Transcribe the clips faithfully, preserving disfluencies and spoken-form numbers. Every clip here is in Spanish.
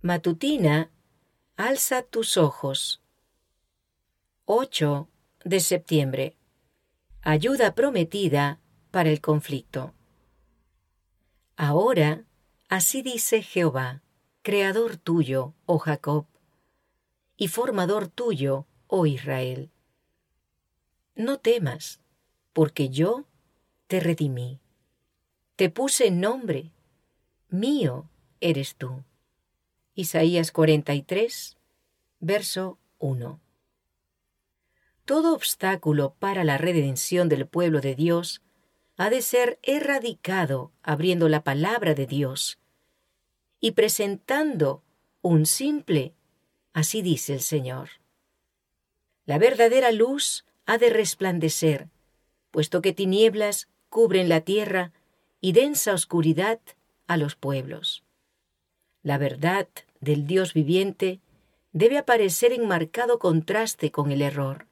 Matutina, alza tus ojos. ocho de septiembre. Ayuda prometida para el conflicto. Ahora, así dice Jehová, creador tuyo, oh Jacob, y formador tuyo, oh Israel. No temas, porque yo te redimí. Te puse nombre, mío eres tú. Isaías cuarenta y tres, verso uno. Todo obstáculo para la redención del pueblo de Dios ha de ser erradicado abriendo la palabra de Dios y presentando un simple, así dice el Señor. La verdadera luz ha de resplandecer, puesto que tinieblas cubren la tierra y densa oscuridad a los pueblos. La verdad del Dios viviente debe aparecer en marcado contraste con el error.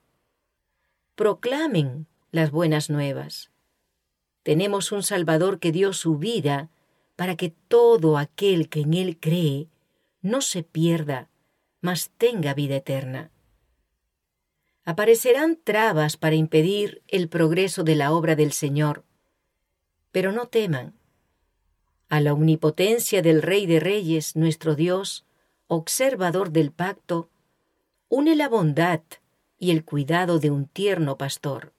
Proclamen las buenas nuevas. Tenemos un Salvador que dio su vida para que todo aquel que en Él cree no se pierda, mas tenga vida eterna. Aparecerán trabas para impedir el progreso de la obra del Señor, pero no teman. A la omnipotencia del Rey de Reyes, nuestro Dios, observador del pacto, une la bondad y el cuidado de un tierno pastor.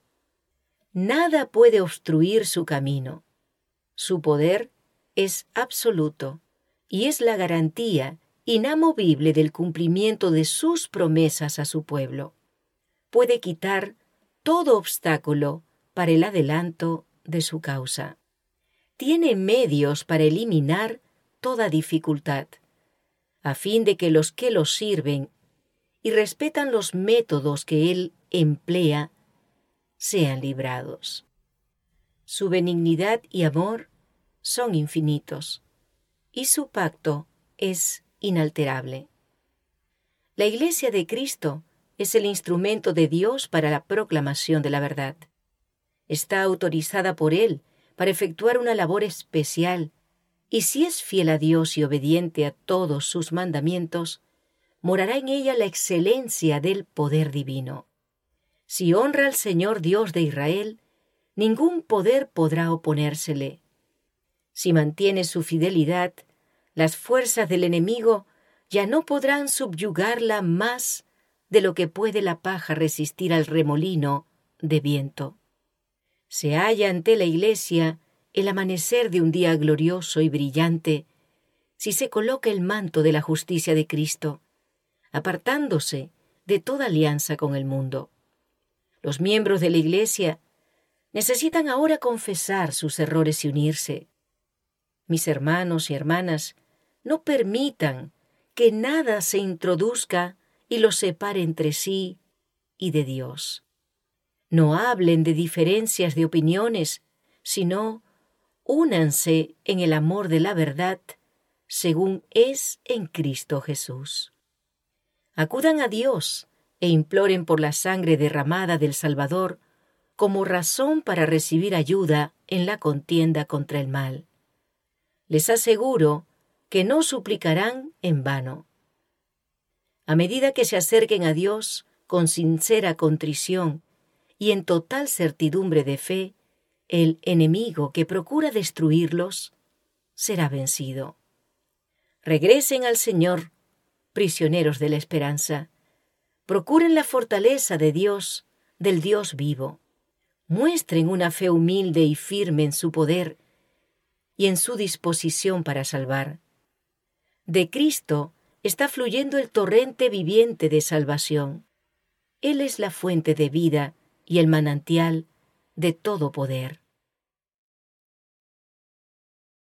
Nada puede obstruir su camino. Su poder es absoluto y es la garantía inamovible del cumplimiento de sus promesas a su pueblo. Puede quitar todo obstáculo para el adelanto de su causa. Tiene medios para eliminar toda dificultad, a fin de que los que lo sirven y respetan los métodos que Él emplea sean librados. Su benignidad y amor son infinitos, y su pacto es inalterable. La Iglesia de Cristo es el instrumento de Dios para la proclamación de la verdad. Está autorizada por Él para efectuar una labor especial, y si es fiel a Dios y obediente a todos sus mandamientos, morará en ella la excelencia del poder divino. Si honra al Señor Dios de Israel, ningún poder podrá oponérsele. Si mantiene su fidelidad, las fuerzas del enemigo ya no podrán subyugarla más de lo que puede la paja resistir al remolino de viento. Se halla ante la Iglesia el amanecer de un día glorioso y brillante si se coloca el manto de la justicia de Cristo, apartándose de toda alianza con el mundo. Los miembros de la Iglesia necesitan ahora confesar sus errores y unirse. Mis hermanos y hermanas, no permitan que nada se introduzca y los separe entre sí y de Dios. No hablen de diferencias de opiniones, sino únanse en el amor de la verdad, según es en Cristo Jesús. Acudan a Dios e imploren por la sangre derramada del Salvador como razón para recibir ayuda en la contienda contra el mal. Les aseguro que no suplicarán en vano. A medida que se acerquen a Dios con sincera contrición y en total certidumbre de fe, el enemigo que procura destruirlos será vencido. Regresen al Señor, prisioneros de la esperanza. Procuren la fortaleza de Dios, del Dios vivo. Muestren una fe humilde y firme en su poder y en su disposición para salvar. De Cristo está fluyendo el torrente viviente de salvación. Él es la fuente de vida y el manantial de todo poder.